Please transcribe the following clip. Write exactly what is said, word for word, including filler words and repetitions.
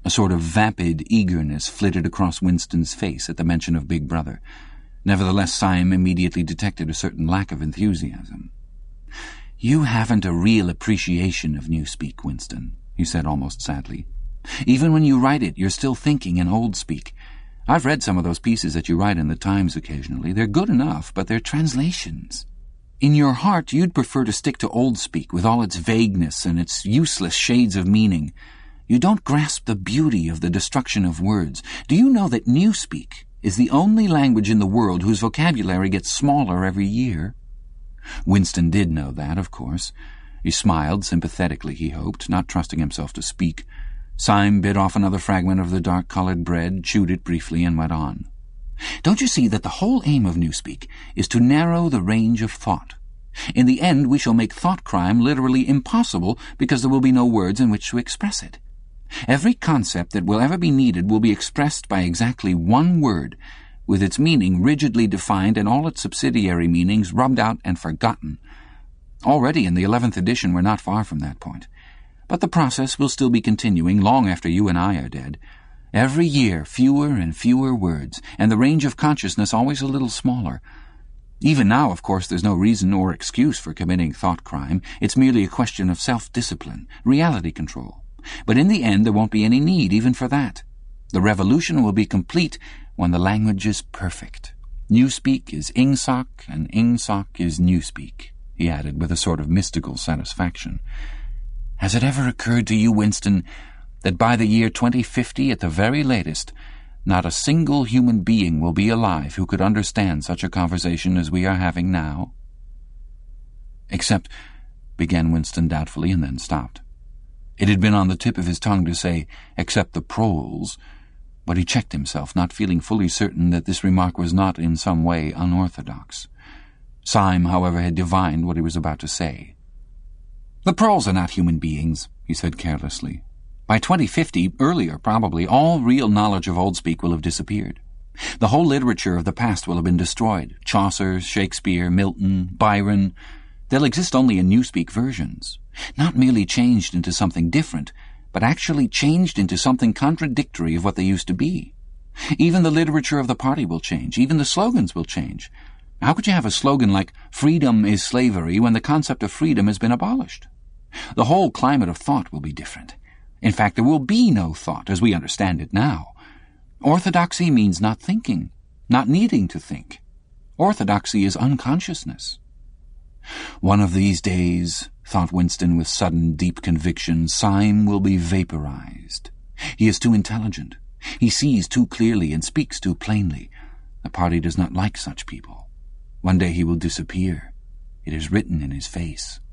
A sort of vapid eagerness flitted across Winston's face at the mention of Big Brother. Nevertheless, Syme immediately detected a certain lack of enthusiasm. "You haven't a real appreciation of Newspeak, Winston," he said almost sadly. "Even when you write it, you're still thinking in old speak. I've read some of those pieces that you write in the Times occasionally. They're good enough, but they're translations. In your heart, you'd prefer to stick to old speak with all its vagueness and its useless shades of meaning. You don't grasp the beauty of the destruction of words. Do you know that Newspeak is the only language in the world whose vocabulary gets smaller every year?" Winston did know that, of course. He smiled sympathetically, he hoped, not trusting himself to speak. Syme bit off another fragment of the dark-coloured bread, chewed it briefly, and went on. "Don't you see that the whole aim of Newspeak is to narrow the range of thought? In the end, we shall make thought crime literally impossible because there will be no words in which to express it. Every concept that will ever be needed will be expressed by exactly one word, with its meaning rigidly defined and all its subsidiary meanings rubbed out and forgotten. Already in the eleventh edition we're not far from that point. But the process will still be continuing long after you and I are dead. Every year fewer and fewer words, and the range of consciousness always a little smaller. Even now, of course, there's no reason or excuse for committing thought crime. It's merely a question of self-discipline, reality control. But in the end there won't be any need even for that. The revolution will be complete when the language is perfect. Newspeak is Ingsoc, and Ingsoc is Newspeak," he added with a sort of mystical satisfaction. "Has it ever occurred to you, Winston, that by the year twenty fifty at the very latest, not a single human being will be alive who could understand such a conversation as we are having now?" "Except," began Winston doubtfully, and then stopped. It had been on the tip of his tongue to say, "except the proles," but he checked himself, not feeling fully certain that this remark was not in some way unorthodox. Syme, however, had divined what he was about to say. "The proles are not human beings," he said carelessly. "By twenty fifty, earlier probably, all real knowledge of old speak will have disappeared. The whole literature of the past will have been destroyed. Chaucer, Shakespeare, Milton, Byron. They'll exist only in Newspeak versions. Not merely changed into something different, but actually changed into something contradictory of what they used to be. Even the literature of the party will change. Even the slogans will change. How could you have a slogan like 'Freedom is slavery' when the concept of freedom has been abolished? The whole climate of thought will be different. In fact, there will be no thought as we understand it now. Orthodoxy means not thinking, not needing to think. Orthodoxy is unconsciousness." One of these days, thought Winston with sudden deep conviction, Syme will be vaporized. He is too intelligent. He sees too clearly and speaks too plainly. The party does not like such people. One day he will disappear. It is written in his face.